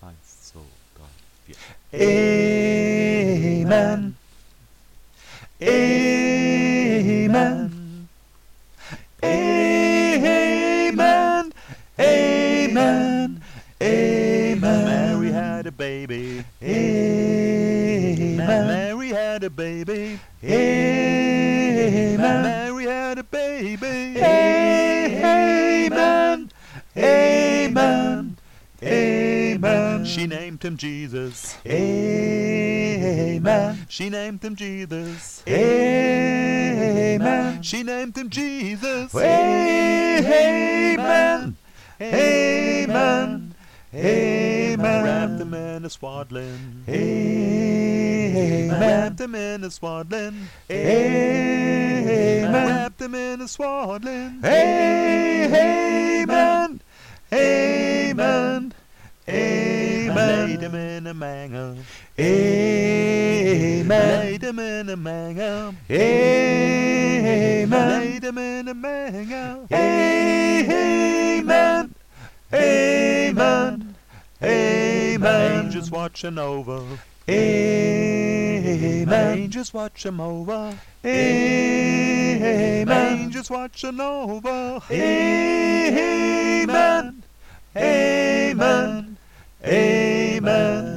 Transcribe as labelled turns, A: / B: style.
A: Eins, zwei, drei, vier.
B: Amen. Amen. Amen. Amen. Amen.
A: Mary had a baby.
B: Amen.
A: Mary had a baby.
B: Amen.
A: Mary had a baby.
B: Amen. Amen. Amen.
A: She named him Jesus.
B: Amen.
A: She named him Jesus.
B: Amen.
A: She named him Jesus.
B: Amen. Amen. Amen.
A: Wrapped him in a swaddling.
B: Amen.
A: Wrapped him in a swaddling.
B: Amen.
A: Wrapped him in a swaddling.
B: Amen. Amen. Amen.
A: Laid him in a manger.
B: Amen.
A: Laid him in a manger.
B: Amen.
A: Laid him in a manger.
B: Amen. Amen. Amen.
A: Angels watching over.
B: Amen.
A: Angels watch him over.
B: Amen.
A: Angels watching over.
B: Amen. Amen. Amen.